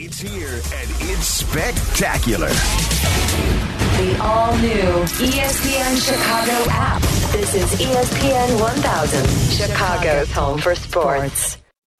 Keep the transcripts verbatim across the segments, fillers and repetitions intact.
It's here, and it's spectacular. The all-new E S P N Chicago app. This is E S P N one thousand, Chicago's home for sports.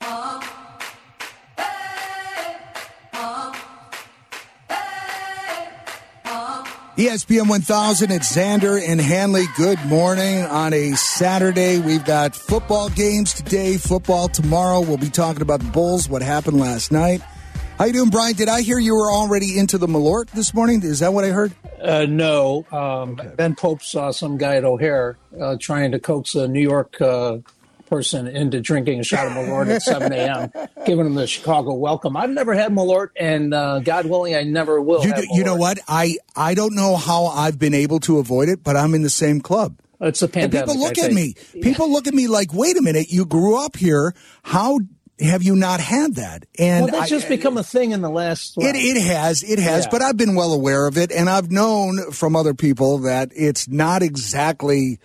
E S P N one thousand, it's Xander and Hanley. Good morning on a Saturday. We've got football games today, football tomorrow. We'll be talking about the Bulls, what happened last night. How you doing, Brian? Did I hear you were already into the Malort this morning? Is that what I heard? Uh, no. Um, okay. Ben Pope saw some guy at O'Hare uh, trying to coax a New York uh, person into drinking a shot of Malort at seven a.m., giving him the Chicago welcome. I've never had Malort, and uh, God willing, I never will you, have You know what? I, I don't know how I've been able to avoid it, but I'm in the same club. It's a pandemic. And people look I at think. me. People look at me like, wait a minute, you grew up here. How have you not had that? And well, that's just I, become a thing in the last... Well, it, it has, it has, yeah. But I've been well aware of it, and I've known from other people that it's not exactly,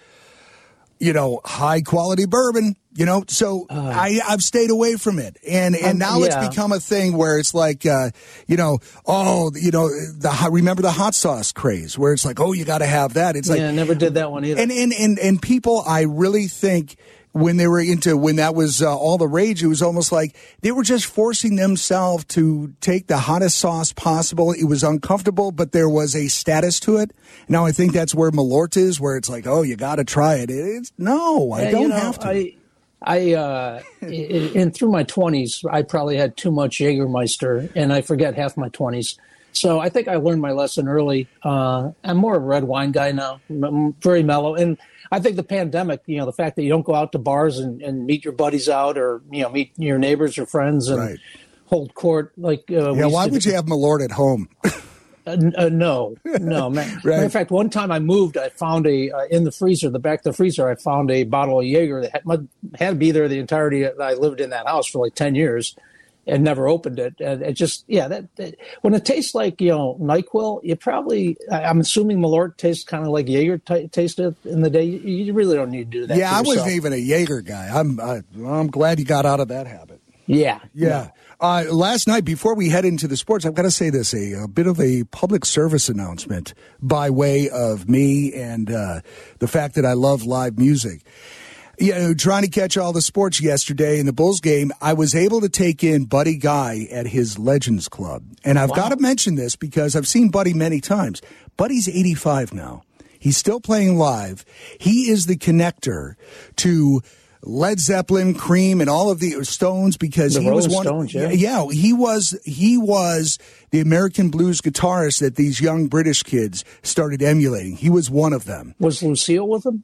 you know, high-quality bourbon, you know, so uh, I, I've stayed away from it. And and um, now yeah. it's become a thing where it's like, uh, you know, oh, you know, the remember the hot sauce craze, where it's like, oh, you got to have that. It's like, yeah, I never did that one either. And, and, and, and people, I really think... when they were into, when that was uh, all the rage, it was almost like they were just forcing themselves to take the hottest sauce possible. It was uncomfortable, but there was a status to it. Now I think that's where Malort is, where it's like, oh, you got to try it. It's no, I yeah, don't you know, have to. I, I uh, in through my twenties, I probably had too much Jägermeister, and I forget half my twenties. So I think I learned my lesson early. Uh, I'm more of a red wine guy now, I'm very mellow. And I think the pandemic, you know, the fact that you don't go out to bars and, and meet your buddies out, or, you know, meet your neighbors or friends and right. hold court. Like, uh, yeah, why would do. you have Malort at home? uh, uh, no, no. Man. Right. Matter of fact, one time I moved, I found a, uh, in the freezer, the back of the freezer, I found a bottle of Jaeger that had, had to be there the entirety that I lived in that house for like ten years. And never opened it. And it just, yeah, that, that when it tastes like, you know, NyQuil, you probably, I'm assuming Malort tastes kind of like Jaeger t- tasted in the day. You, you really don't need to do that. Yeah, I yourself. wasn't even a Jaeger guy. I'm, I, I'm glad you got out of that habit. Yeah. Yeah. yeah. Uh, last night, before we head into the sports, I've got to say this, a, a bit of a public service announcement by way of me and uh, the fact that I love live music. You know, trying to catch all the sports yesterday in the Bulls game, I was able to take in Buddy Guy at his Legends Club. And I've wow. got to mention this because I've seen Buddy many times. Buddy's eighty-five now. He's still playing live. He is the connector to Led Zeppelin, Cream, and all of the Stones because the he Rolling was one. Stones, yeah. yeah, he was he was the American blues guitarist that these young British kids started emulating. He was one of them. Was Lucille with him?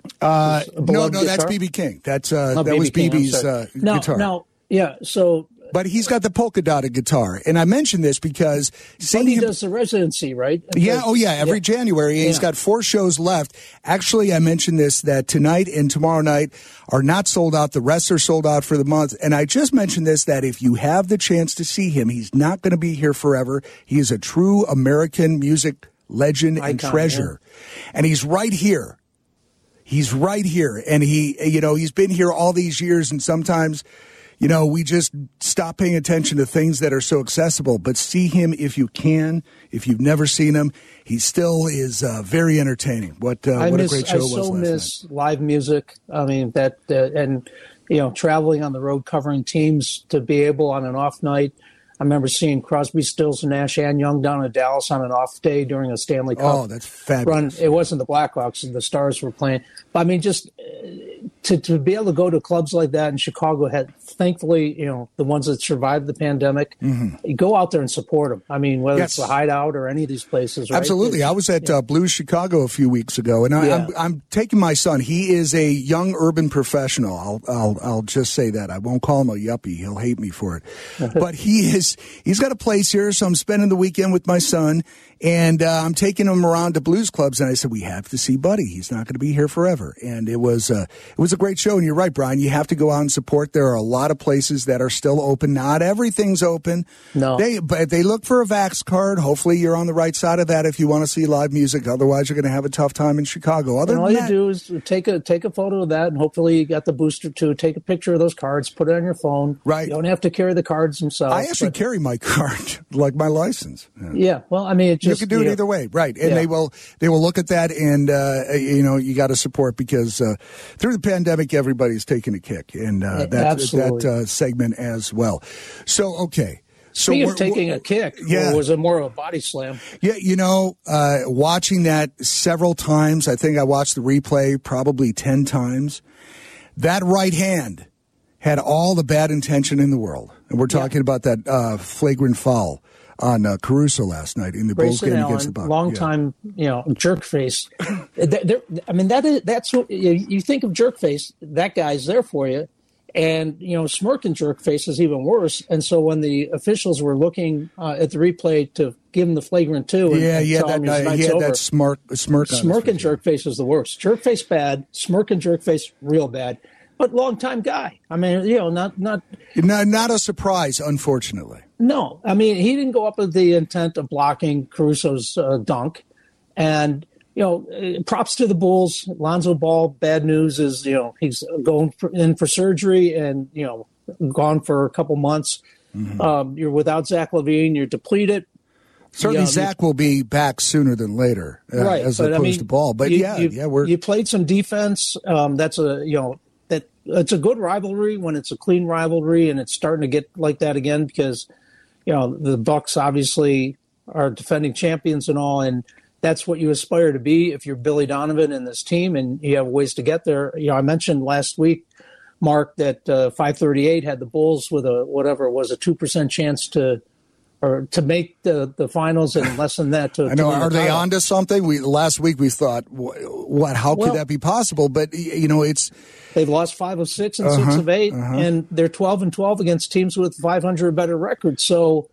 Uh, no, no, guitar? that's B B King. That's uh, oh, that was B B's uh, no, guitar. No, yeah. So, but he's got the polka dotted guitar, and I mention this because he does the residency, right? Yeah, oh yeah, every yeah. January. He's yeah. got four shows left. Actually, I mentioned this that tonight and tomorrow night are not sold out. The rest are sold out for the month. And I just mentioned this that if you have the chance to see him, he's not going to be here forever. He is a true American music legend Icon, and treasure, yeah. and he's right here. He's right here, and he, you know, he's been here all these years, and sometimes, you know, we just stop paying attention to things that are so accessible. But see him if you can. If you've never seen him, he still is uh, very entertaining. What uh, what miss, a great show I it was so last miss night. Live music. I mean, that, uh, and, you know, traveling on the road covering teams to be able on an off night. I remember seeing Crosby, Stills, and Nash and Young down in Dallas on an off day during a Stanley Cup Oh, that's fabulous. run. It wasn't the Blackhawks, the Stars were playing. But, I mean, just uh, to, to be able to go to clubs like that in Chicago, had thankfully, you know, the ones that survived the pandemic, mm-hmm. you go out there and support them. I mean, whether yes. it's the Hideout or any of these places. Right? Absolutely. It's, I was at yeah. uh, Blues Chicago a few weeks ago, and I, yeah. I'm, I'm taking my son. He is a young urban professional. I'll, I'll, I'll just say that. I won't call him a yuppie. He'll hate me for it. But he is, he's got a place here, so I'm spending the weekend with my son, and uh, I'm taking him around to blues clubs, and I said, we have to see Buddy. He's not going to be here forever. And it was, uh, it was a great show. And you're right, Brian. You have to go out and support. There are a lot of places that are still open. Not everything's open. No. They, but they look for a Vax card. Hopefully you're on the right side of that if you want to see live music. Otherwise, you're going to have a tough time in Chicago. Other and all than you that, do is take a take a photo of that, and hopefully you got the booster too. Take a picture of those cards, put it on your phone. Right. You don't have to carry the cards themselves. I actually but, carry my card, like my license. Yeah. yeah. Well, I mean, it just you can do it know, either way, right? And yeah. they will they will look at that, and uh, you know you got to support because uh, through the pandemic, everybody's taking a kick, and uh, that Absolutely. that uh, segment as well. So okay. So Speaking we're, of taking we're, a kick, yeah. or was it more of a body slam? Yeah, you know, uh, watching that several times, I think I watched the replay probably ten times. That right hand had all the bad intention in the world. And we're talking yeah. about that uh, flagrant foul on uh, Caruso last night in the Bulls game Allen, against the Bucks. Long yeah. time, you know, jerk face. I mean, that is, that's what you think of jerk face, that guy's there for you. And, you know, smirk and jerk face is even worse. And so when the officials were looking uh, at the replay to give him the flagrant two, and, yeah, and yeah, tell that, him his uh, night's he had over, that smirk, smirk, on smirk his and face. jerk face is the worst. Jerk face bad, smirk and jerk face real bad. But long time guy. I mean, you know, not not not not a surprise, unfortunately. No, I mean, he didn't go up with the intent of blocking Caruso's uh, dunk, and. You know, props to the Bulls. Lonzo Ball, bad news is, you know, he's going for, in for surgery and, you know, gone for a couple months. Mm-hmm. Um, you're without Zach LaVine. You're depleted. Certainly, you know, Zach will be back sooner than later, uh, right, as but, opposed I mean, to Ball. But you, yeah, you, yeah, we're you played some defense. Um, that's a you know that it's a good rivalry when it's a clean rivalry, and it's starting to get like that again because you know the Bucks obviously are defending champions and all, and that's what you aspire to be if you're Billy Donovan and this team, and you have ways to get there. You know, I mentioned last week, Mark, that uh, five thirty-eight had the Bulls with a whatever it was a two percent chance to or to make the, the finals, and less than that to. I know. To are the they title. onto something? We last week we thought, what? How could well, that be possible? But you know, it's they've lost five of six and uh-huh, six of eight, uh-huh. and they're twelve and twelve against teams with five hundred or better records. So,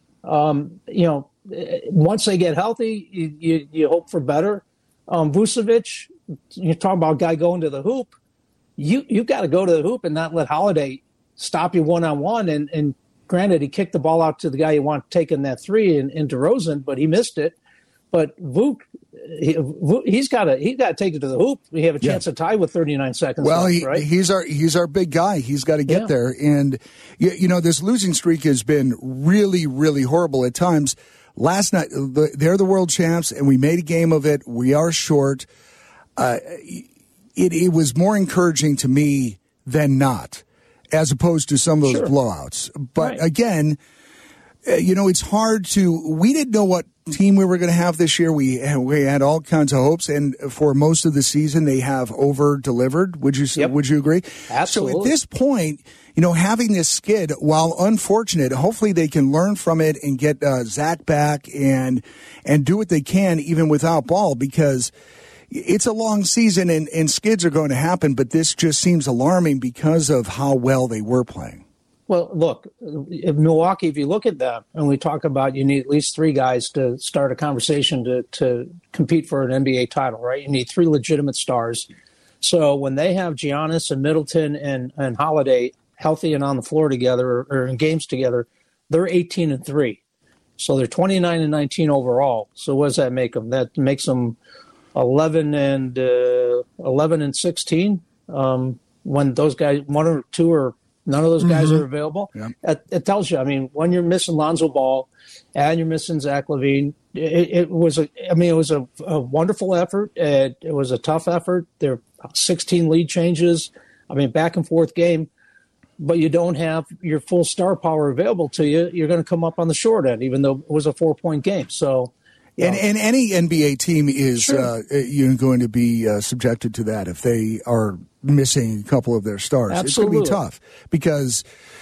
um, you know. Once they get healthy, you, you, you hope for better. Um, Vucevic, you're talking about a guy going to the hoop. You you got to go to the hoop and not let Holiday stop you one on one. And and granted, he kicked the ball out to the guy you want taking that three in, in DeRozan, but he missed it. But Vuk, he, he's got to he's got to take it to the hoop. We have a chance yeah. to tie with thirty-nine seconds well, left, he, right? he's our he's our big guy. He's got to get yeah. there. And you, you know, this losing streak has been really, really horrible at times. Last night, they're the world champs, and we made a game of it. We are short. Uh, it, it was more encouraging to me than not, as opposed to some of those sure. blowouts. But right. again, you know, it's hard to. We didn't know what team we were going to have this year. We we had all kinds of hopes, and for most of the season, they have over delivered. Would you yep. Would you agree? Absolutely. So at this point, you know, having this skid, while unfortunate, hopefully they can learn from it and get uh, Zach back and and do what they can even without Ball, because it's a long season and, and skids are going to happen. But this just seems alarming because of how well they were playing. Well, look, in Milwaukee, if you look at them, and we talk about you need at least three guys to start a conversation to, to compete for an N B A title, right? You need three legitimate stars. So when they have Giannis and Middleton and, and Holiday healthy and on the floor together or, or in games together, they're eighteen and three. So they're twenty-nine and nineteen overall. So what does that make them? That makes them eleven and uh, eleven and sixteen. Um, when those guys, one or two or none of those guys mm-hmm. are available. Yep. It, it tells you. I mean, when you're missing Lonzo Ball and you're missing Zach LaVine, it, it was a. I mean, it was a, a wonderful effort. It, it was a tough effort. There were sixteen lead changes. I mean, back and forth game. But you don't have your full star power available to you. You're going to come up on the short end, even though it was a four point game. So. And, and any N B A team is sure. uh, you're going to be uh, subjected to that if they are missing a couple of their stars. Absolutely. It's going to be tough because,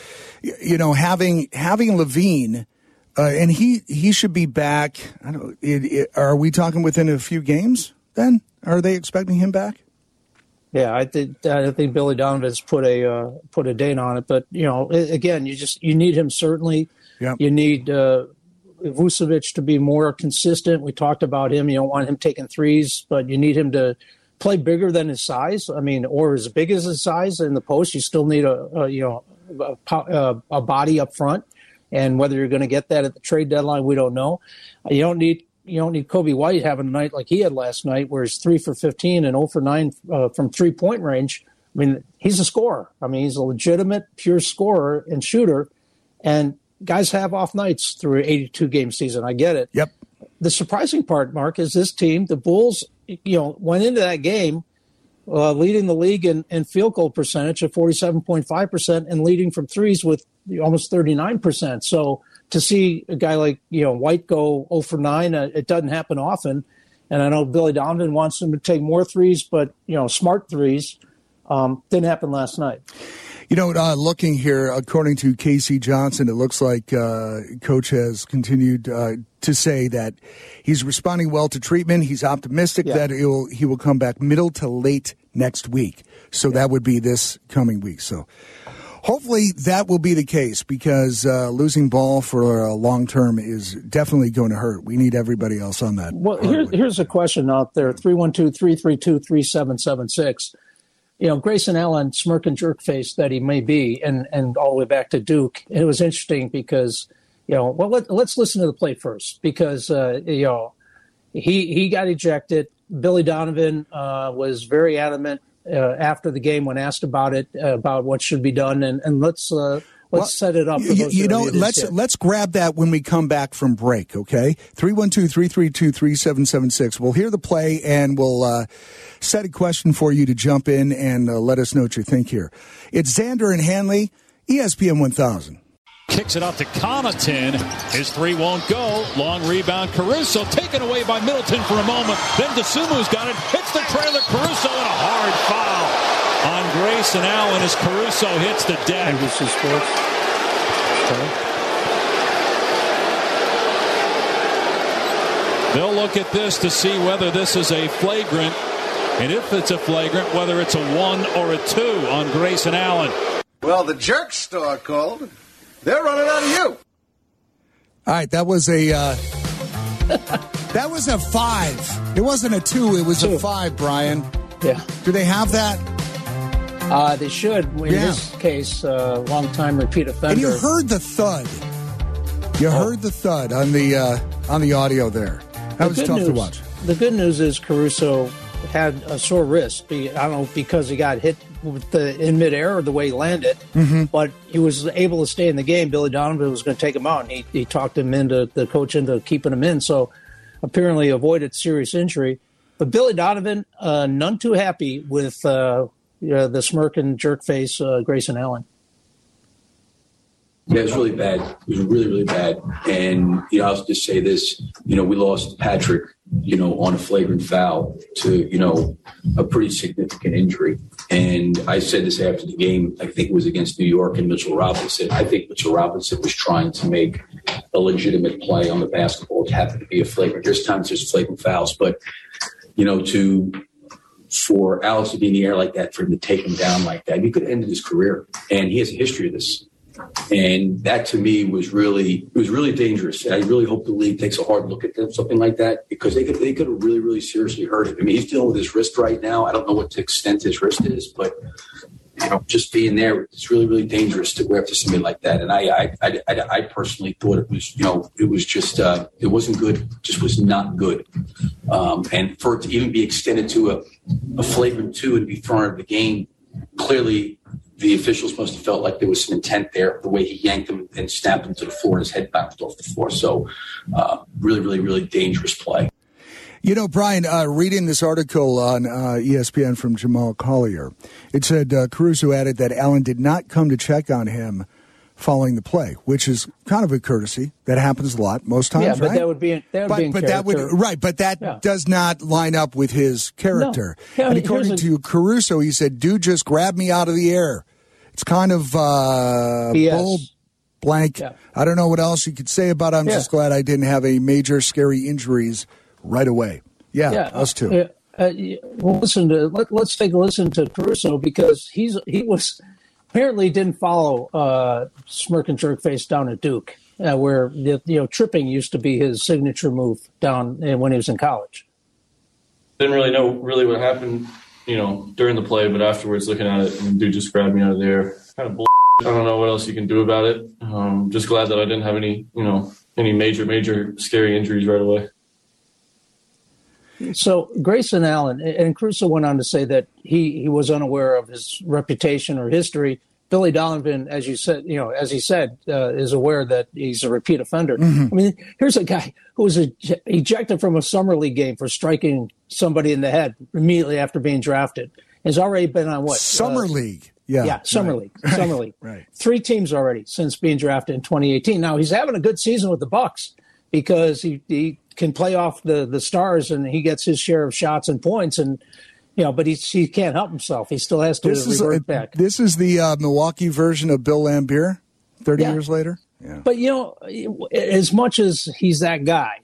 you know, having having LaVine, uh, and he he should be back. I don't. It, it, are we talking within a few games? Then are they expecting him back? Yeah, I think I think Billy Donovan's put a uh, put a date on it. But you know, again, you just you need him certainly. Yep. You need. Uh, Vucevic to be more consistent. We talked about him. You don't want him taking threes, but you need him to play bigger than his size. I mean, or as big as his size in the post, you still need a, a you know a, a, a body up front. And whether you're going to get that at the trade deadline, we don't know. You don't need you don't need Kobe White having a night like he had last night, where he's three for fifteen and zero for nine uh, from three point range. I mean, he's a scorer. I mean, he's a legitimate, pure scorer and shooter. And guys have off nights through an eighty-two game season. I get it. Yep. The surprising part, Mark, is this team, the Bulls, you know, went into that game uh, leading the league in, in field goal percentage at forty-seven point five percent and leading from threes with almost thirty-nine percent. So to see a guy like, you know, White go zero for nine, uh, it doesn't happen often. And I know Billy Donovan wants him to take more threes, but, you know, smart threes um, didn't happen last night. You know, uh, looking here, according to K C Johnson, it looks like uh, Coach has continued uh, to say that he's responding well to treatment. He's optimistic yeah. that it will, he will come back middle to late next week. So yeah. that would be this coming week. So hopefully that will be the case, because uh, losing ball for a long term is definitely going to hurt. We need everybody else on that. Well, here, here's a question out there, three one two, three three two, three seven seven six. You know, Grayson Allen, smirk and jerk face that he may be, and, and all the way back to Duke. It was interesting because, you know, well, let, let's listen to the play first, because, uh, you know, he he got ejected. Billy Donovan uh, was very adamant uh, after the game when asked about it, uh, about what should be done. And, and let's uh, let's well, set it up. For you, you know, let's hit. let's grab that when we come back from break, okay? three one two, three three two, three seven seven six. We'll hear the play, and we'll uh, set a question for you to jump in and uh, let us know what you think here. It's Xander and Hanley, E S P N one thousand. Kicks it out to Connaughton. His three won't go. Long rebound. Caruso taken away by Middleton for a moment. Then DeSumu's got it. Hits the trailer. Caruso and a hard foul on Grayson Allen as Caruso hits the deck. N B C Sports. Okay. They'll look at this to see whether this is a flagrant. And if it's a flagrant, whether it's a one or a two on Grayson Allen. Well, the jerk store called. They're running out of you. All right, that was a uh, that was a five. It wasn't a two. It was two. a five, Brian. Yeah. Do they have that? Uh, they should. In yeah. this case, uh, long-time repeat offender. And you heard the thud. You oh. heard the thud on the uh, on the audio there. That the was tough news, to watch. The good news is Caruso had a sore wrist. I don't know, because he got hit with the, in midair or the way he landed, mm-hmm. but he was able to stay in the game. Billy Donovan was going to take him out, and he, he talked him into the coach into keeping him in. So apparently avoided serious injury. But Billy Donovan, uh, none too happy with uh, uh, the smirk and jerk face uh, Grayson Allen. Yeah, it was really bad. It was really, really bad. And, you know, I'll just say this, you know, we lost Patrick, you know, on a flagrant foul to, you know, a pretty significant injury. And I said this after the game, I think it was against New York, and Mitchell Robinson. I think Mitchell Robinson was trying to make a legitimate play on the basketball. It happened to be a flagrant. There's times there's flagrant fouls, but, you know, to for Alex to be in the air like that, for him to take him down like that, he could have ended his career. And he has a history of this. And that to me was really, it was really dangerous. I really hope the league takes a hard look at them, something like that, because they could, they could have really, really seriously hurt him. I mean, he's dealing with his wrist right now. I don't know what the extent his wrist is, but, you know, just being there, it's really, really dangerous to go after somebody like that. And I, I, I, I, I personally thought it was, you know, it was just, uh, it wasn't good. It just was not good. Um, and for it to even be extended to a, a flagrant two and be thrown out of the game, clearly, the officials must have felt like there was some intent there, the way he yanked him and snapped him to the floor, and his head bounced off the floor. So uh, really, really, really dangerous play. You know, Brian, uh, reading this article on uh, E S P N from Jamal Collier, it said uh, Caruso added that Allen did not come to check on him following the play, which is kind of a courtesy. That happens a lot, most times, yeah, but right? that would be, that would but, be in but character. That would, right, but that yeah. does not line up with his character. No. Yeah, and according a, to Caruso, he said, dude just grabbed me out of the air. It's kind of uh, bull blank. Yeah. I don't know what else you could say about it. I'm yeah. just glad I didn't have a major scary injuries right away. Yeah, yeah us too. Uh, uh, well, listen to let, let's take a listen to Caruso, because he's he was apparently didn't follow uh, smirk and jerk face down at Duke, uh, where you know tripping used to be his signature move down uh, when he was in college. didn't really know really what happened, you know, during the play, but afterwards looking at it, and dude just grabbed me out of the air. Kind of bull. I don't know what else you can do about it. Um, just glad that I didn't have any, you know, any major, major scary injuries right away. So Grayson Allen, and Caruso went on to say that he, he was unaware of his reputation or history. Billy Donovan, as you said, you know, as he said, uh, is aware that he's a repeat offender. Mm-hmm. I mean, here's a guy who was ej- ejected from a summer league game for striking somebody in the head immediately after being drafted. He's already been on what? Summer uh, league. Yeah. Yeah, summer right. league. Summer league. Right. Three teams already since being drafted in twenty eighteen. Now he's having a good season with the Bucks because he, he can play off the, the stars and he gets his share of shots and points, and you know, but he he can't help himself. He still has to this revert is, back. This is the uh, Milwaukee version of Bill Laimbeer, thirty Yeah. years later. Yeah. But you know, as much as he's that guy,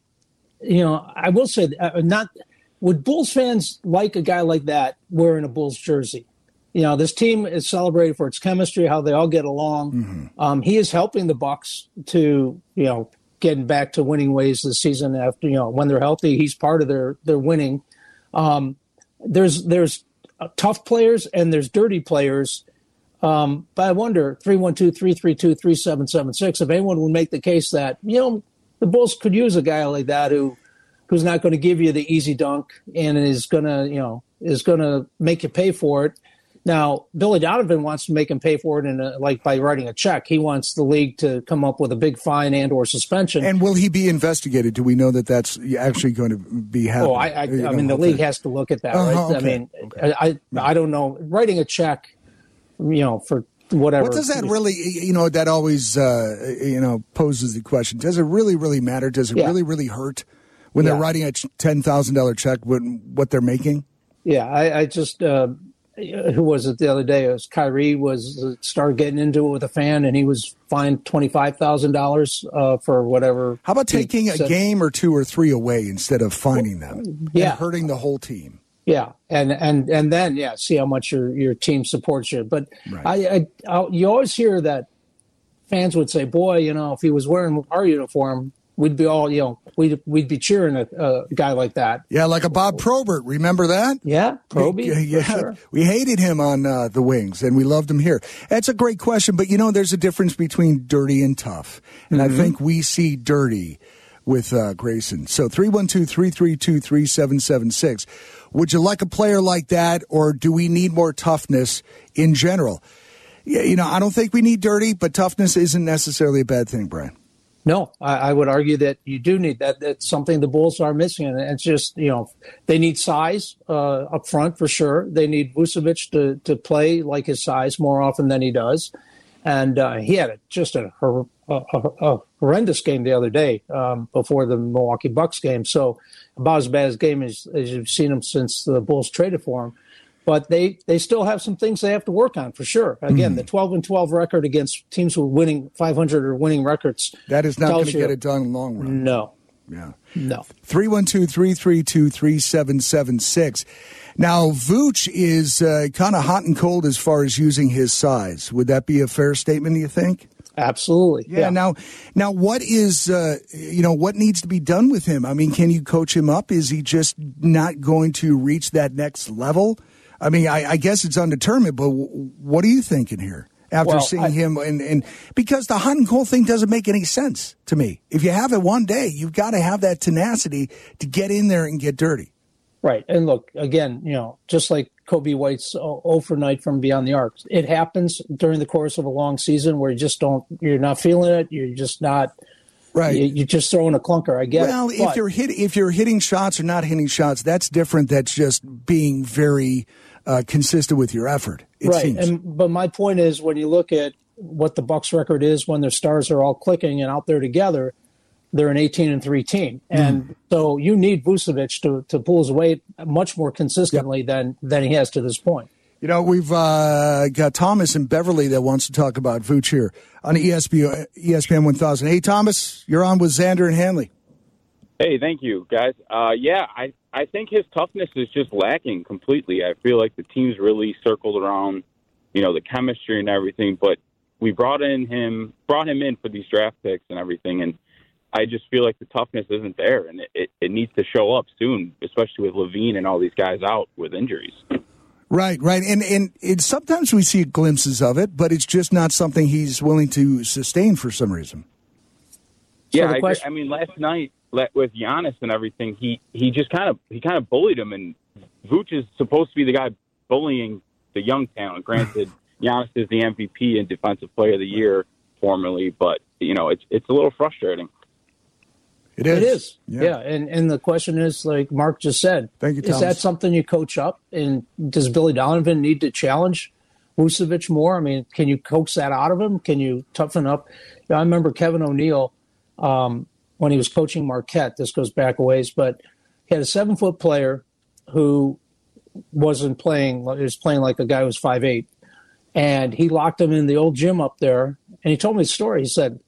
you know, I will say, uh, not would Bulls fans like a guy like that wearing a Bulls jersey? You know, this team is celebrated for its chemistry, how they all get along. Mm-hmm. Um, he is helping the Bucks to, you know, getting back to winning ways this season. After, you know, when they're healthy, he's part of their their winning. Um, there's there's tough players and there's dirty players. Um, but I wonder, three one two, three three two, three seven seven six, if anyone would make the case that, you know, the Bulls could use a guy like that who who's not going to give you the easy dunk and is going to, you know, is going to make you pay for it. Now, Billy Donovan wants to make him pay for it, in a, like by writing a check. He wants the league to come up with a big fine and or suspension. And will he be investigated? Do we know that that's actually going to be happening? Oh, I, I, I mean, the league has to look at that, uh-huh, right? okay. I mean, okay. I, I don't know. Writing a check, you know, for whatever. What does that really, you know, that always, uh, you know, poses the question. Does it really, really matter? Does it yeah. really, really hurt when yeah. they're writing a ten thousand dollars check, what, what they're making? Yeah, I, I just, uh, who was it the other day? It was Kyrie was uh, started getting into it with a fan, and he was fined twenty-five thousand uh, dollars for whatever. How about taking a said. game or two or three away instead of fining them? Yeah. And hurting the whole team. Yeah, and and and then yeah, see how much your your team supports you. But right. I, I I'll, you always hear that fans would say, "Boy, you know, if he was wearing our uniform, we'd be all, you know, we'd we'd be cheering a, a guy like that." Yeah, like a Bob Probert. Remember that? Yeah, Proby. We, yeah, sure. we hated him on uh, the Wings, and we loved him here. That's a great question, but you know, there's a difference between dirty and tough, and mm-hmm. I think we see dirty with uh, Grayson. So three one two, three three two, three seven seven six. Would you like a player like that, or do we need more toughness in general? Yeah, you know, I don't think we need dirty, but toughness isn't necessarily a bad thing, Brian. No, I, I would argue that you do need that. That's something the Bulls are missing. And it's just, you know, they need size uh, up front for sure. They need Vucevic to, to play like his size more often than he does. And uh, he had a, just a, a, a, a horrendous game the other day um, before the Milwaukee Bucks game. So about as bad a game as, as you've seen him since the Bulls traded for him. But they, they still have some things they have to work on for sure. Again, mm. the twelve and twelve record against teams who are winning five hundred or winning records. That is not going to get it done in the long run. No. Yeah. No. three one two, three three two, three seven seven six. Now, Vooch is uh, kind of hot and cold as far as using his size. Would that be a fair statement, do you think? Absolutely. Yeah. yeah. Now, now, what is uh, you know what needs to be done with him? I mean, can you coach him up? Is he just not going to reach that next level? I mean, I, I guess it's undetermined, but w- what are you thinking here after well, seeing I, him? And, and because the hot and cold thing doesn't make any sense to me. If you have it one day, you've got to have that tenacity to get in there and get dirty. Right. And look, again, you know, just like Kobe White's oh for night from beyond the arc, it happens during the course of a long season where you just don't, you're not feeling it. You're just not. Right, you, you're just throwing a clunker. I get well, it. Well, if you're hit, if you're hitting shots or not hitting shots, that's different. That's just being very uh, consistent with your effort. It right, seems. and but my point is, when you look at what the Bucks' record is when their stars are all clicking and out there together, they're an eighteen and three team, and mm. so you need Vucevic to to pull his weight much more consistently yep. than than he has to this point. You know, we've uh, got Thomas in Beverly that wants to talk about Vooch here on E S P N one thousand. Hey, Thomas, you're on with Xander and Hanley. Hey, thank you, guys. Uh, yeah, I, I think his toughness is just lacking completely. I feel like the team's really circled around, you know, the chemistry and everything, but we brought in him, brought him in for these draft picks and everything, and I just feel like the toughness isn't there, and it, it, it needs to show up soon, especially with Levine and all these guys out with injuries. Right, right. And, and it, sometimes we see glimpses of it, but it's just not something he's willing to sustain for some reason. Yeah, so I, question- I mean, last night with Giannis and everything, he, he just kind of he kind of bullied him, and Vooch is supposed to be the guy bullying the young talent. Granted, Giannis is the M V P and Defensive Player of the Year formerly, but you know it's it's a little frustrating. It is. It is. Yeah. yeah. And and the question is, like Mark just said, Thank you, is Thomas. that something you coach up? And does Billy Donovan need to challenge Vucevic more? I mean, can you coax that out of him? Can you toughen up? You know, I remember Kevin O'Neill um, when he was coaching Marquette. This goes back a ways, but he had a seven-foot player who wasn't playing. He was playing like a guy who was five eight. And he locked him in the old gym up there. And he told me the story. He said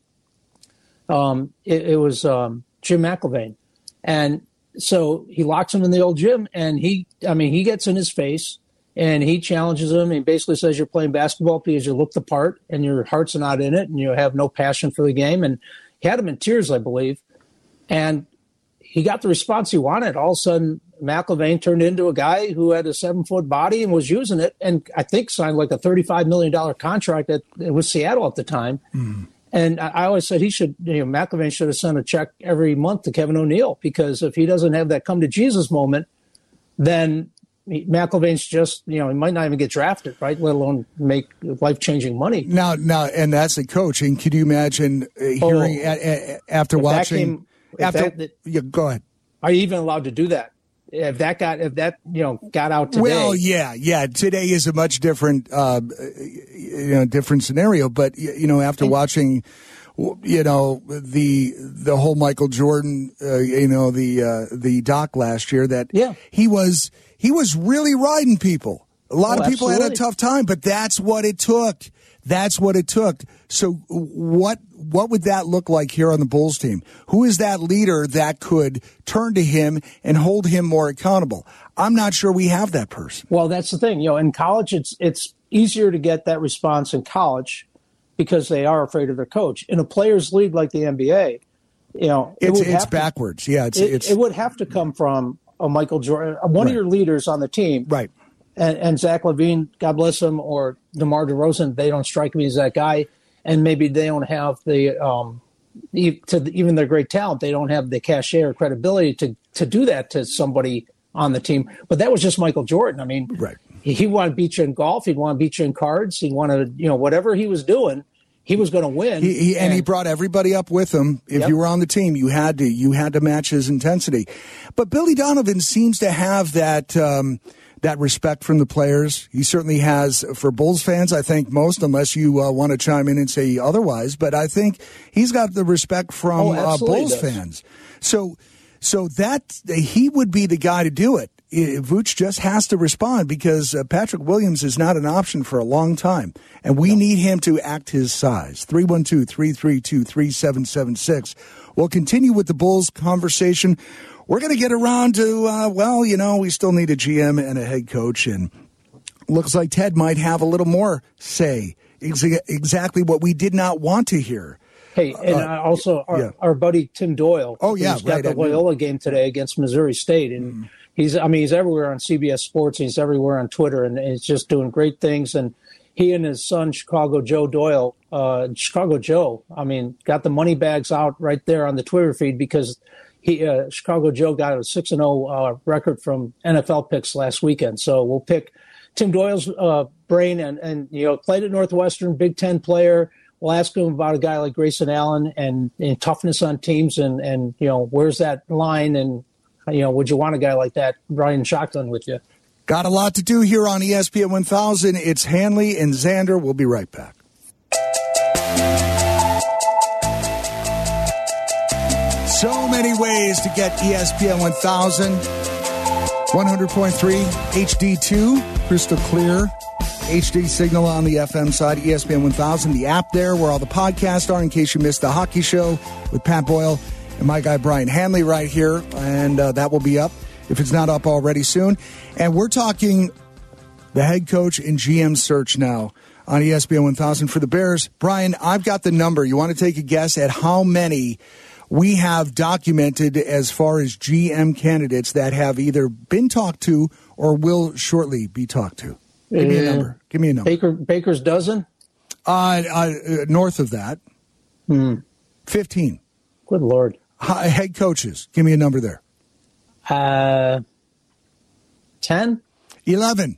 um, it, it was um, – Jim McElvain. And so he locks him in the old gym, and he, I mean, he gets in his face, and he challenges him. He basically says you're playing basketball because you look the part, and your heart's not in it, and you have no passion for the game. And he had him in tears, I believe. And he got the response he wanted. All of a sudden, McElvain turned into a guy who had a seven-foot body and was using it, and I think signed like a thirty-five million dollars contract at, with Seattle at the time. Mm. And I always said he should, you know, McElvain should have sent a check every month to Kevin O'Neill, because if he doesn't have that come to Jesus moment, then McElvain's just, you know, he might not even get drafted, right? Let alone make life-changing money. Now, now, and that's the coach. And could you imagine uh, hearing oh, a, a, after watching? Came, after, that, that, yeah, go ahead. Are you even allowed to do that? If that got, if that, you know, got out today. Well, yeah, yeah. Today is a much different, uh, you know, different scenario. But you know, after watching, you know, the the whole Michael Jordan, uh, you know, the uh, the doc last year, that yeah. he was he was really riding people. A lot oh, of people absolutely. had a tough time, but that's what it took. That's what it took. So what what would that look like here on the Bulls team? Who is that leader that could turn to him and hold him more accountable? I'm not sure we have that person. Well, that's the thing. You know, in college, it's it's easier to get that response in college because they are afraid of their coach. In a players' league like the N B A, you know, it it's would it's have backwards. To, yeah, it's, it, it's it would have to come from a Michael Jordan, one right. of your leaders on the team, right? And, and Zach LaVine, God bless him, or DeMar DeRozan, they don't strike me as that guy. And maybe they don't have the, um, to the, even their great talent, they don't have the cachet or credibility to, to do that to somebody on the team. But that was just Michael Jordan. I mean, right. he, he wanted to beat you in golf. He'd want to beat you in cards. He wanted, you know, whatever he was doing, he was going to win. He, he, and, and he brought everybody up with him. If yep. you were on the team, you had to you had to match his intensity. But Billy Donovan seems to have that um, that respect from the players. He certainly has for Bulls fans, I think most, unless you uh, want to chime in and say otherwise. But I think he's got the respect from oh, uh, Bulls does. fans. So, so that he would be the guy to do it. Vooch just has to respond because uh, Patrick Williams is not an option for a long time, and we no. need him to act his size. three one two, three three two, three seven seven six. We'll continue with the Bulls conversation. We're going to get around to, uh, well, you know, we still need a G M and a head coach, and looks like Ted might have a little more say, ex- exactly what we did not want to hear. Hey, and uh, also our, yeah. our buddy Tim Doyle. Oh, yeah, who's right. got the Loyola game today against Missouri State, and mm. he's, I mean, he's everywhere on C B S Sports. He's everywhere on Twitter, and he's just doing great things. And he and his son, Chicago Joe Doyle, uh, Chicago Joe, I mean, got the money bags out right there on the Twitter feed because he, uh, Chicago Joe got a six and oh uh, record from N F L picks last weekend. So we'll pick Tim Doyle's uh, brain, and, and, you know, played at Northwestern, Big Ten player. We'll ask him about a guy like Grayson Allen and, and toughness on teams, and, and, you know, where's that line, and, you know, would you want a guy like that riding shotgun with you? Got a lot to do here on E S P N one thousand. It's Hanley and Xander. We'll be right back. So many ways to get E S P N one thousand. one hundred point three H D two, crystal clear. H D signal on the F M side, E S P N one thousand, the app there where all the podcasts are in case you missed the hockey show with Pat Boyle and my guy Brian Hanley right here, and uh, that will be up if it's not up already soon. And we're talking the head coach and G M search now on E S P N one thousand for the Bears. Brian, I've got the number. You want to take a guess at how many we have documented as far as G M candidates that have either been talked to or will shortly be talked to? Give me a number. Give me a number. Baker, Baker's dozen? Uh, uh, north of that. Hmm. fifteen. Good Lord. Hi, head coaches. Give me a number there. Uh, ten? eleven.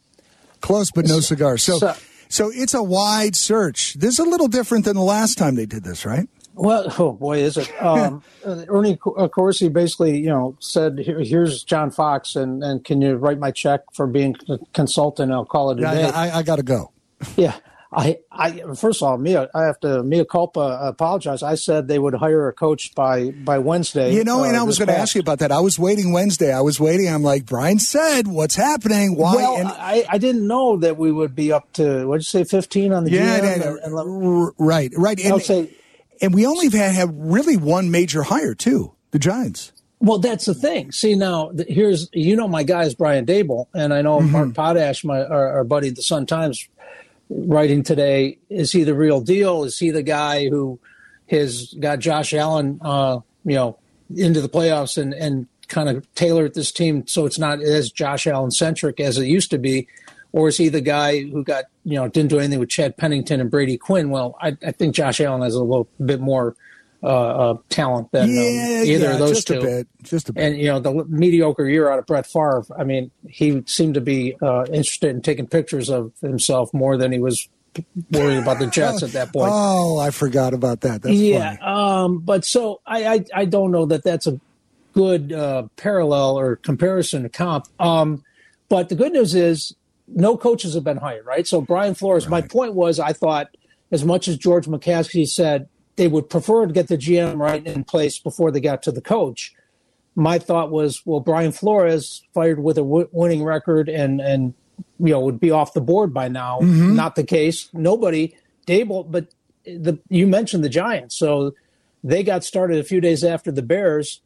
Close, but no cigar. So, So- so it's a wide search. This is a little different than the last time they did this, right? Well, oh boy, is it. Um, uh, Ernie uh, Corsi basically, you know, said, Here, here's John Fox, and, and can you write my check for being a consultant? I'll call it a Yeah, day. I, I, I got to go. Yeah. I, I first of all, Mia, I have to mea culpa apologize. I said they would hire a coach by, by Wednesday. You know, uh, and I was this going to past. ask you about that. I was waiting Wednesday. I was waiting. I'm like, Brian said, what's happening? Why? Well, and, I, I didn't know that we would be up to, what'd you say, fifteen on the yeah, G M? and- And- and let- r- right, right. I'll And, say, and we only have had have really one major hire, too, the Giants. well, that's the thing. See, now, th- here's, you know, my guy is Brian Dable, and I know Mm-hmm. Mark Potash, my our, our buddy at the Sun-Times, writing today, is he the real deal? Is he the guy who has got Josh Allen, uh, you know, into the playoffs and, and kind of tailored this team so it's not as Josh Allen centric as it used to be? Or is he the guy who got, you know, didn't do anything with Chad Pennington and Brady Quinn? Well, I, I think Josh Allen has a little bit more uh, uh, talent than Yeah, um, either yeah, of those just two. a bit, just a bit. And, you know, the mediocre year out of Brett Favre, I mean, he seemed to be uh, interested in taking pictures of himself more than he was worried about the Jets at that point. Oh, I forgot about that. That's yeah. funny. Um, but so I, I, I don't know that that's a good uh, parallel or comparison to comp. Um, but the good news is no coaches have been hired, right? So Brian Flores, Right. my point was, I thought as much as George McCaskey said they would prefer to get the G M right in place before they got to the coach. My thought was, well, Brian Flores fired with a w- winning record and, and, you know, would be off the board by now. Mm-hmm. Not the case. Nobody, Dable, but the, you mentioned the Giants. So they got started a few days after the Bears,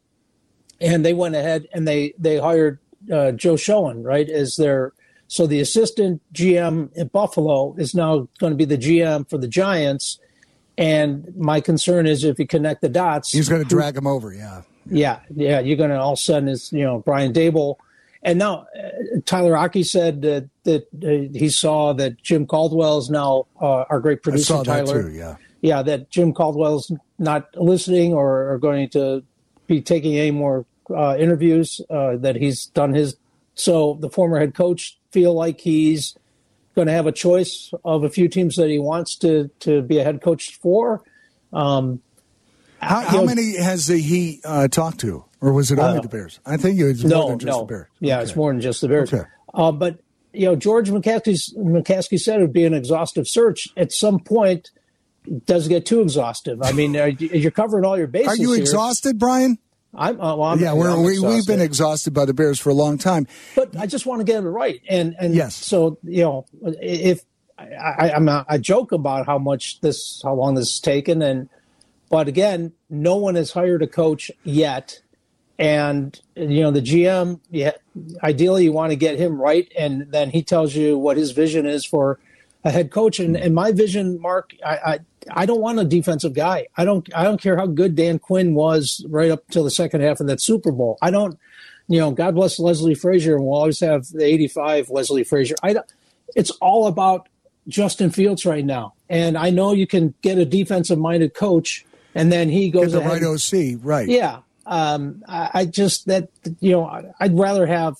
and they went ahead and they, they hired uh, Joe Schoen, right, as their – so the assistant G M in Buffalo is now going to be the G M for the Giants. And my concern is if you connect the dots. He's going to drag him over, yeah. Yeah, yeah, you're going to all of a sudden is, you know, Brian Dable. And now uh, Tyler Aki said that, that uh, he saw that Jim Caldwell is now uh, our great I producer, saw that Tyler. too, yeah. Yeah, that Jim Caldwell's not listening or, or going to be taking any more uh, interviews, uh, that he's done his. So the former head coach feel like he's going to have a choice of a few teams that he wants to, to be a head coach for. Um, How, you how know, many has the, he uh, talked to? Or was it only Uh, the Bears? I think it was more No, than just no. the Bears. Yeah, Okay. it's more than just the Bears. Okay. Uh, but, you know, George McCaskey, McCaskey said it would be an exhaustive search. At some point, it does get too exhaustive. I mean, are you- you're covering all your bases Are you here. exhausted, Brian? I'm, uh, well, I'm, yeah, we're, I'm we, we've been exhausted. exhausted by the Bears for a long time. But I just want to get it right. And, and Yes. so, you know, if I, I, I'm not, I joke about how much this, how long this has taken. And, but again, no one has hired a coach yet. And, you know, the G M, yeah, ideally you want to get him right. And then he tells you what his vision is for a head coach. And, and my vision, Mark, I, I, I don't want a defensive guy. I don't, I don't care how good Dan Quinn was right up till the second half of that Super Bowl. I don't, you know, God bless Leslie Frazier, and we'll always have the eighty-five Leslie Frazier. I don't, it's all about Justin Fields right now. And I know you can get a defensive-minded coach, and then he Get goes the ahead. right O C, right. Yeah. Um, I, I just that you know I, I'd rather have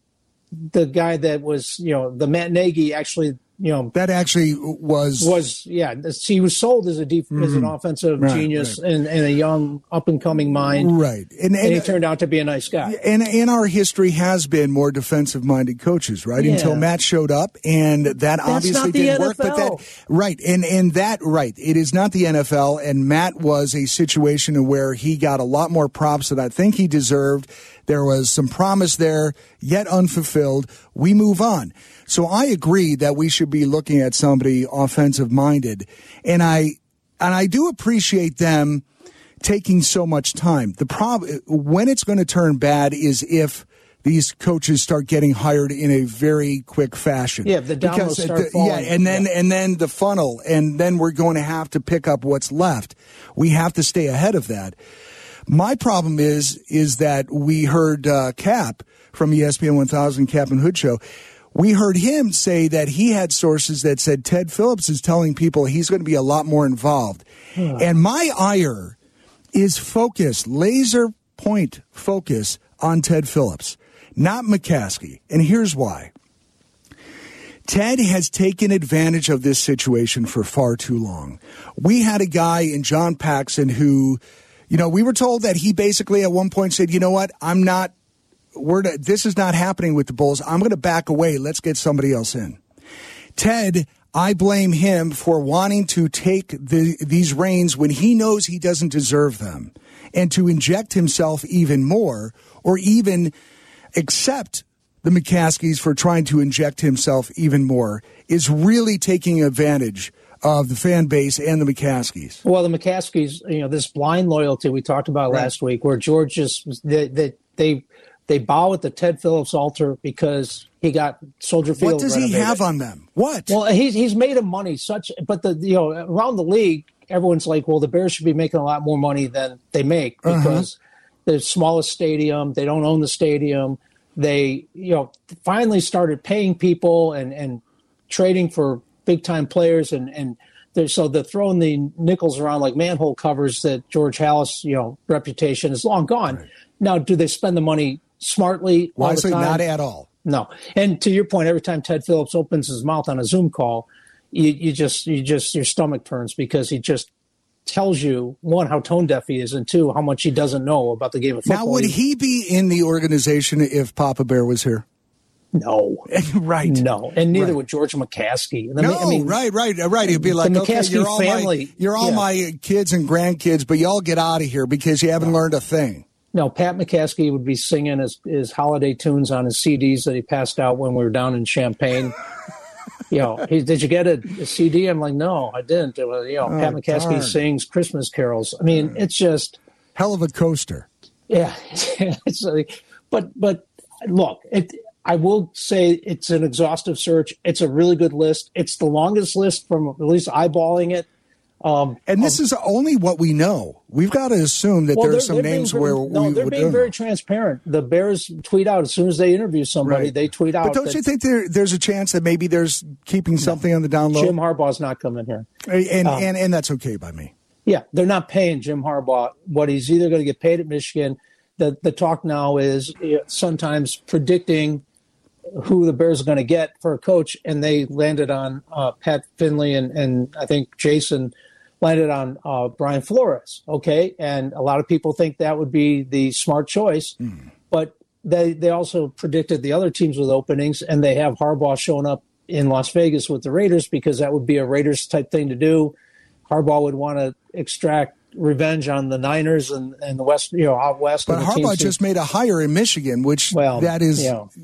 the guy that was you know the Matt Nagy actually you know That actually was... was yeah he was sold as a def- as an offensive Right, genius right. And, and a young up and coming mind, Right. And, and he and, turned out to be a nice guy. and, and our history has been more defensive-minded coaches, right? Yeah. Until Matt showed up, and that obviously not the didn't work. N F L. But that, right, and and that, right, it is not the N F L. And Matt was a situation where he got a lot more props than I think he deserved. There was some promise there, yet unfulfilled. We move on. So I agree that we should be looking at somebody offensive-minded, and I and I do appreciate them taking so much time. The problem when it's going to turn bad is if these coaches start getting hired in a very quick fashion. Yeah, the dominoes because start the, falling. Yeah, and then yeah. and then the funnel, and then we're going to have to pick up what's left. We have to stay ahead of that. My problem is is that we heard uh, Cap from E S P N one thousand, Cap and Hood Show. We heard him say that he had sources that said Ted Phillips is telling people he's going to be a lot more involved. Hmm. And my ire is focused, laser point focus on Ted Phillips, not McCaskey. And here's why. Ted has taken advantage of this situation for far too long. We had a guy in John Paxson who, you know, we were told that he basically at one point said, you know what, I'm not, we're to, this is not happening with the Bulls. I'm going to back away. Let's get somebody else in. Ted, I blame him for wanting to take the, these reins when he knows he doesn't deserve them, and to inject himself even more, or even accept the McCaskeys for trying to inject himself even more, is really taking advantage of the fan base and the McCaskeys. Well, the McCaskeys, you know, this blind loyalty we talked about right. last week, where George just they they they, they bow at the Ted Phillips altar because he got Soldier Field. What does renovated. he have on them? What? Well, he's he's made him money. Such, but the you know around the league, everyone's like, well, the Bears should be making a lot more money than they make because uh-huh. the smallest stadium, they don't own the stadium. They, you know, finally started paying people and, and trading for big time players, and and they're, so they're throwing the nickels around like manhole covers. That George Halas, you know, reputation is long gone. Right. Now, do they spend the money smartly? Wisely, not at all. No. And to your point, every time Ted Phillips opens his mouth on a Zoom call, you, you just you just your stomach turns because he just tells you, one, how tone deaf he is, and two, how much he doesn't know about the game of football. Now, would he be in the organization if Papa Bear was here? No. Right. No. And neither right. would George McCaskey. No, I mean, right, right, right. He'd be like, the okay, McCaskey you're all, family, my, you're all yeah. my kids and grandkids, but y'all get out of here because you haven't no. learned a thing. No, Pat McCaskey would be singing his, his holiday tunes on his C Ds that he passed out when we were down in Champaign. You know, he, did you get a, a C D? I'm like, no, I didn't. It was, you know, oh, Pat McCaskey darn. sings Christmas carols. I mean, it's just hell of a coaster. Yeah, it's like, but but look, it, I will say it's an exhaustive search. It's a really good list. It's the longest list from at least eyeballing it. Um, and this um, is only what we know. We've got to assume that well, there are some names very, where no, we they're being very know. transparent. The Bears tweet out as soon as they interview somebody. Right. They tweet out. But don't that, you think there, there's a chance that maybe there's keeping something no, on the down low? Jim Harbaugh's not coming here, and um, and and that's okay by me. Yeah, they're not paying Jim Harbaugh what he's either going to get paid at Michigan. The the talk now is you know, sometimes predicting who the Bears are going to get for a coach, and they landed on uh, Pat Finley and and I think Jason. landed on uh, Brian Flores, okay? And a lot of people think that would be the smart choice. Mm. But they they also predicted the other teams with openings, and they have Harbaugh showing up in Las Vegas with the Raiders because that would be a Raiders-type thing to do. Harbaugh would want to extract revenge on the Niners and, and the West, you know, out West. But Harbaugh just made a hire in Michigan, which well, that is... You know,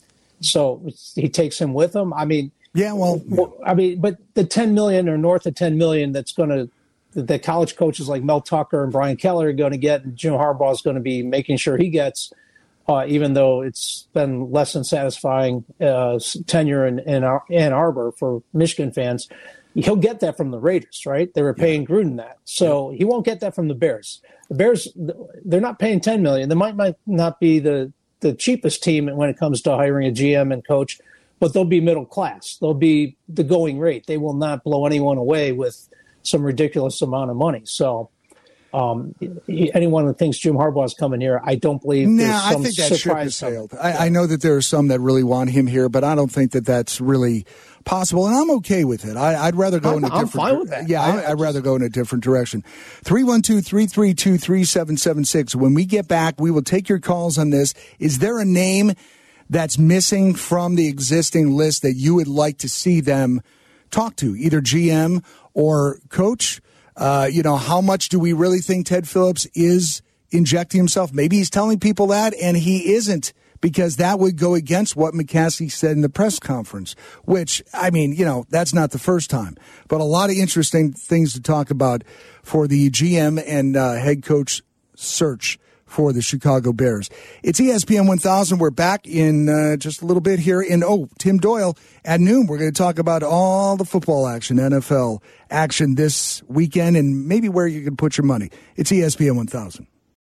so he takes him with him. I mean... Yeah, well, well, I mean, but the ten million or north of ten million that's going to, the college coaches like Mel Tucker and Brian Keller are going to get, and Jim Harbaugh is going to be making sure he gets, uh, even though it's been less than satisfying uh, tenure in, in Ann Arbor for Michigan fans. He'll get that from the Raiders, right? They were paying yeah. Gruden that. So yeah. he won't get that from the Bears. The Bears, they're not paying ten million. They might, might not be the, the cheapest team when it comes to hiring a G M and coach, but they'll be middle class. They'll be the going rate. They will not blow anyone away with some ridiculous amount of money. So um, anyone that thinks Jim Harbaugh is coming here, I don't believe no, there's some I think that ship has surprise. sailed. I, I know that there are some that really want him here, but I don't think that that's really possible, and I'm okay with it. I, I'd rather go I'm, in a I'm different fine with that. Yeah, I, I'd just, rather go in a different direction. three one two, three three two, three seven seven six. When we get back, we will take your calls on this. Is there a name that's missing from the existing list that you would like to see them talk to, either G M or coach? Uh, you know, how much do we really think Ted Phillips is injecting himself? Maybe he's telling people that, and he isn't, because that would go against what McCaskey said in the press conference, which, I mean, you know, that's not the first time. But a lot of interesting things to talk about for the G M and uh, head coach search for the Chicago Bears. It's E S P N one thousand. We're back in uh, just a little bit here in, oh, Tim Doyle at noon. We're going to talk about all the football action, N F L action this weekend, and maybe where you can put your money. It's E S P N one thousand.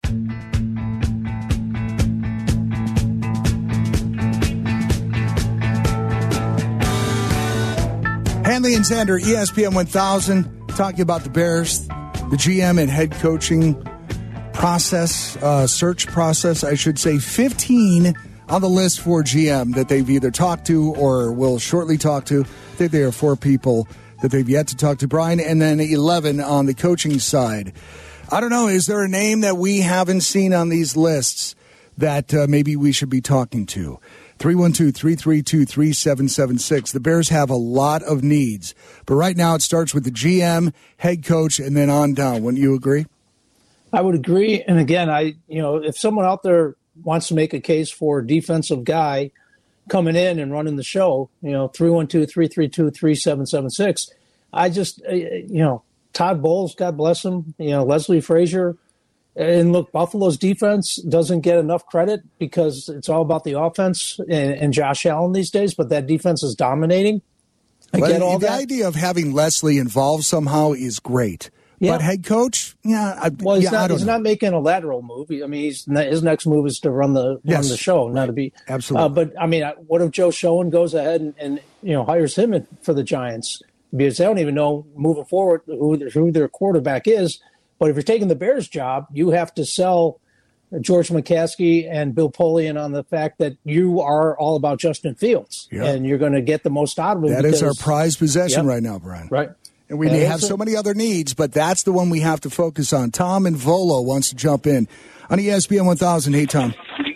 Hanley and Xander, E S P N one thousand, talking about the Bears, the G M and head coaching process, uh, search process, I should say. fifteen on the list for G M that they've either talked to or will shortly talk to. I think there are four people that they've yet to talk to, Brian, and then eleven on the coaching side. I don't know, is there a name that we haven't seen on these lists that uh, maybe we should be talking to? three one two, three three two, three seven seven six. The Bears have a lot of needs, but right now it starts with the G M, head coach, and then on down. Wouldn't you agree? I would agree. And again, I you know, if someone out there wants to make a case for a defensive guy coming in and running the show, you know, three one two, three three two, three seven seven six. I just, uh, you know, Todd Bowles, God bless him, you know, Leslie Frazier. And look, Buffalo's defense doesn't get enough credit because it's all about the offense and, and Josh Allen these days, but that defense is dominating. I well, get all the that. idea of having Leslie involved somehow is great. Yeah. But head coach, yeah, I, well, he's yeah, not. I don't he's know. not making a lateral move. I mean, he's his next move is to run the Yes. run the show, not to be Absolutely. Uh, but I mean, what if Joe Schoen goes ahead and, and you know hires him in, for the Giants because they don't even know moving forward who their, who their quarterback is. But if you're taking the Bears job, you have to sell George McCaskey and Bill Polian on the fact that you are all about Justin Fields, Yeah. and you're going to get the most out of him. That because, is our prized possession Yep. right now, Brian. right? And we And may it's have a- so many other needs, but that's the one we have to focus on. Tom and Volo wants to jump in on E S P N one thousand. Hey, Tom.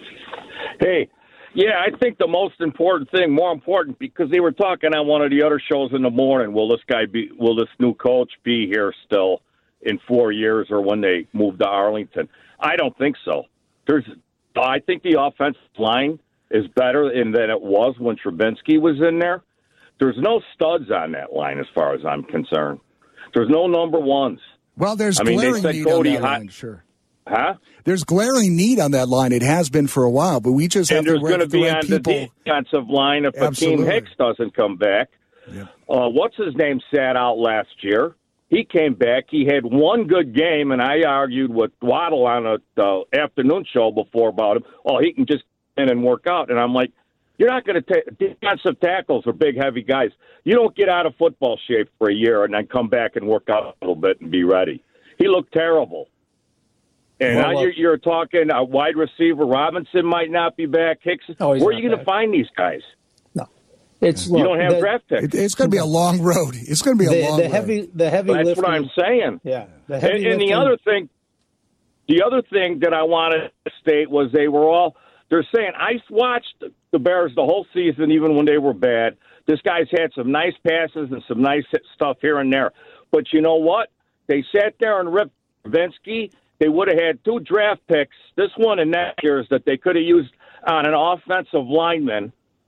Hey, yeah, I think the most important thing, more important, because they were talking on one of the other shows in the morning. Will this guy be? Will this new coach be here still in four years, or when they move to Arlington? I don't think so. There's, I think the offensive line is better in, than it was when Trubinsky was in there. There's no studs on that line, as far as I'm concerned. There's no number ones. Well, there's I mean, they glaring said need Cody on that Hot- line, sure. Huh? There's glaring need on that line. It has been for a while, but we just have And to there's work going to with the be right on people. the defensive line if Absolutely. Akeem Hicks doesn't come back. Yep. Uh, what's his name sat out last year? He came back. He had one good game, and I argued with Waddle on a uh, afternoon show before about him. Oh, he can just come in and work out. And I'm like, you're not going to take defensive tackles are big, heavy guys. You don't get out of football shape for a year and then come back and work out a little bit and be ready. He looked terrible. And Well, now well- you're, you're talking a wide receiver. Robinson might not be back. Hicks. Oh, he's Where are not you going to back. find these guys? It's You look, don't have the, draft picks. It, it's going to be a long road. It's going to be a the, long the road. heavy, the heavy That's lifting. what I'm saying. Yeah, the heavy And, and the lifting- other thing, the other thing that I wanted to state was they were all. They're saying I watched the Bears the whole season, even when they were bad. This guy's had some nice passes and some nice stuff here and there. But you know what? They sat there and ripped Vinsky. They would have had two draft picks, this one and next year's, that they could have used on an offensive lineman.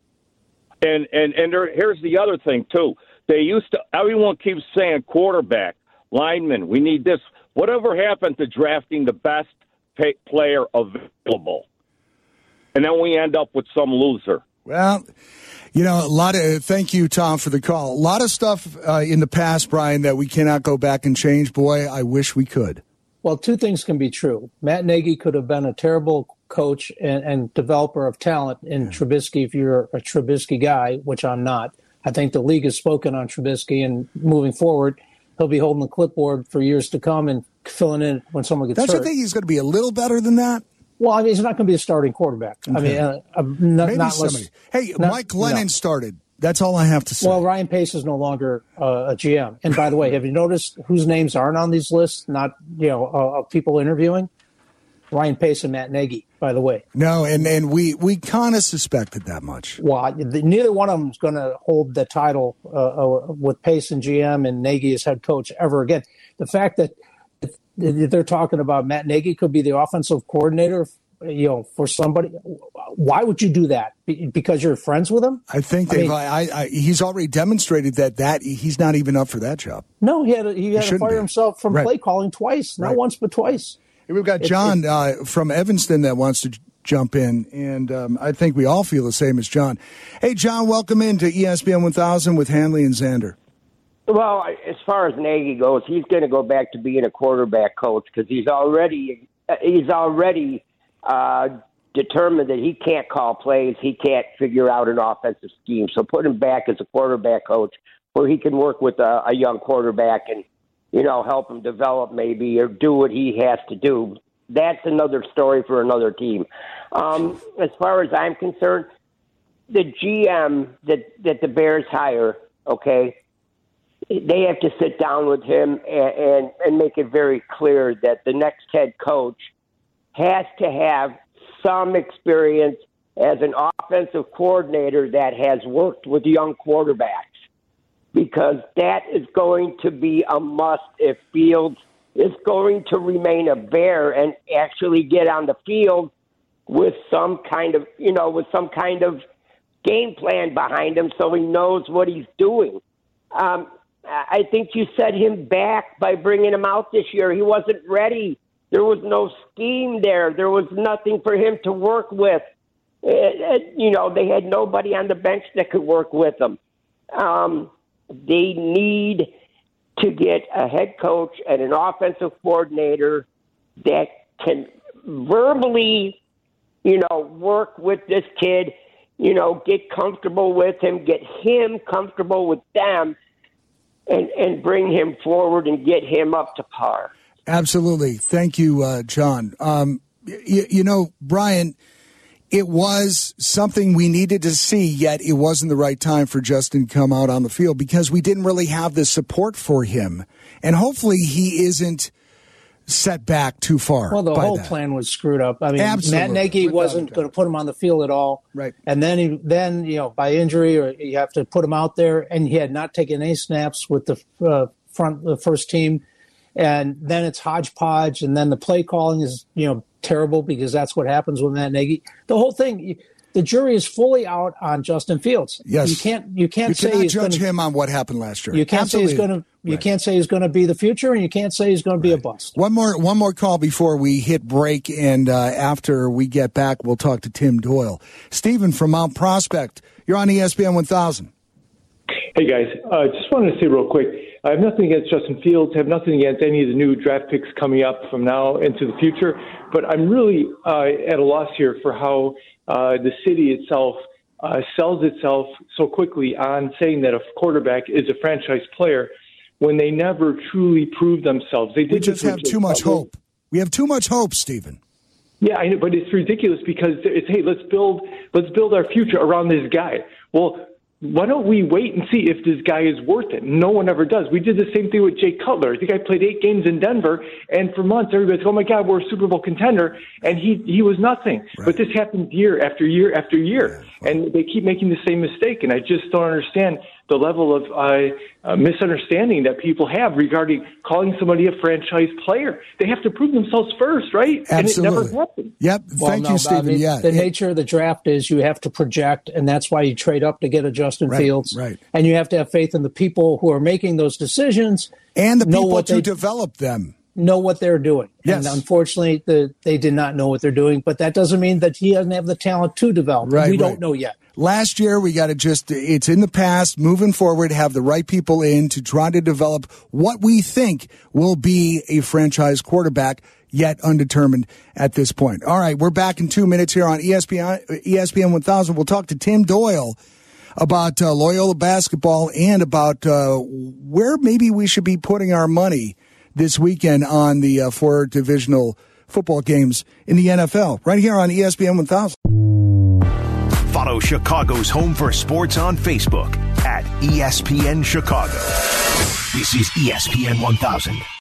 And and and there, here's the other thing too. They used to. Everyone keeps saying quarterback, lineman. We need this. Whatever happened to drafting the best pay, player available? And then we end up with some loser. Well, you know, a lot of thank you, Tom, for the call. A lot of stuff uh, in the past, Brian, that we cannot go back and change. Boy, I wish we could. Well, two things can be true. Matt Nagy could have been a terrible coach and, and developer of talent in yeah. Trubisky if you're a Trubisky guy, which I'm not. I think the league has spoken on Trubisky, and moving forward, he'll be holding the clipboard for years to come and filling in when someone gets Don't hurt. you think he's going to be a little better than that? Well, I mean, he's not going to be a starting quarterback. Okay. I mean, uh, uh, not, Maybe not somebody. Unless, hey, not, Mike Glennon no. started. That's all I have to say. Well, Ryan Pace is no longer uh, a G M. And by the way, have you noticed whose names aren't on these lists? Not, you know, uh, of people interviewing? Ryan Pace and Matt Nagy, by the way. No, and, and we, we kind of suspected that much. Well, the, neither one of them is going to hold the title uh, uh, with Pace and G M and Nagy as head coach ever again. The fact that they're talking about Matt Nagy could be the offensive coordinator, you know, for somebody. Why would you do that? Because you're friends with him? I think I they've. mean, I, I, he's already demonstrated that that he's not even up for that job. No, he had to, he had He to fire be. himself from right. play calling twice, not right. once but twice. We've got John uh, from Evanston that wants to j- jump in, and um, I think we all feel the same as John. Hey, John, welcome into E S P N one thousand with Hanley and Xander. Well, as far as Nagy goes, he's going to go back to being a quarterback coach because he's already he's already uh, determined that he can't call plays, he can't figure out an offensive scheme. So put him back as a quarterback coach where he can work with a, a young quarterback and, you know, help him develop maybe or do what he has to do. That's another story for another team. Um, as far as I'm concerned, the G M that, that the Bears hire, okay, they have to sit down with him and, and, and make it very clear that the next head coach has to have some experience as an offensive coordinator that has worked with young quarterbacks, because that is going to be a must if Fields is going to remain a Bear and actually get on the field with some kind of, you know, with some kind of game plan behind him so he knows what he's doing. Um, I think you set him back by bringing him out this year. He wasn't ready. There was no scheme there. There was nothing for him to work with. It, it, you know, they had nobody on the bench that could work with him. Um, they need to get a head coach and an offensive coordinator that can verbally, you know, work with this kid, you know, get comfortable with him, get him comfortable with them, and, and bring him forward and get him up to par. Absolutely. Thank you, uh, John. Um, y- you know, Brian, it was something we needed to see, yet it wasn't the right time for Justin to come out on the field because we didn't really have the support for him. And hopefully he isn't set back too far. Well, the by whole that. plan was screwed up. I mean, Absolutely. Matt Nagy wasn't going to put him on the field at all. Right. And then, he, then you know, by injury, or you have to put him out there, and he had not taken any snaps with the uh, front, the first team. And then it's hodgepodge, and then the play calling is, you know, terrible because that's what happens with Matt Nagy. The whole thing, the jury is fully out on Justin Fields. Yes, you can't you can't you say cannot he's judge gonna, him on what happened last year. You can't Absolutely. say he's going to. You Right. can't say he's going to be the future, and you can't say he's going to be a bust. One more, one more call before we hit break, and uh, after we get back, we'll talk to Tim Doyle. Stephen from Mount Prospect, you're on E S P N one thousand. Hey guys, uh, just wanted to say real quick. I have nothing against Justin Fields, have nothing against any of the new draft picks coming up from now into the future, but I'm really uh, at a loss here for how uh, the city itself uh, sells itself so quickly on saying that a quarterback is a franchise player when they never truly prove themselves. They did We just have too much hope. We have too much hope, Stephen. Yeah, I know, but it's ridiculous because it's, hey, let's build let's build our future around this guy. Well, why don't we wait and see if this guy is worth it? No one ever does. We did the same thing with Jay Cutler. I think I played eight games in Denver, and for months everybody's like, oh, my God, we're a Super Bowl contender, and he he was nothing. Right. But this happens year after year after year, yeah. and they keep making the same mistake, and I just don't understand the level of uh, uh, misunderstanding that people have regarding calling somebody a franchise player. They have to prove themselves first, right? Absolutely. And it never happened. Yep. Well, Thank no, you, Stephen. I mean, yeah. The it, nature of the draft is you have to project, and that's why you trade up to get a Justin right, Fields. Right. And you have to have faith in the people who are making those decisions. And the know people what to they, develop them. Know what they're doing. Yes. And unfortunately, the, they did not know what they're doing, but that doesn't mean that he doesn't have the talent to develop. Right, we right. don't know yet. Last year, we got to just, it's in the past, moving forward, have the right people in to try to develop what we think will be a franchise quarterback, yet undetermined at this point. All right, we're back in two minutes here on E S P N, E S P N one thousand. We'll talk to Tim Doyle about uh, Loyola basketball and about uh, where maybe we should be putting our money this weekend on the uh, four divisional football games in the N F L, right here on E S P N one thousand. Follow Chicago's Home for Sports on Facebook at E S P N Chicago. This is E S P N one thousand.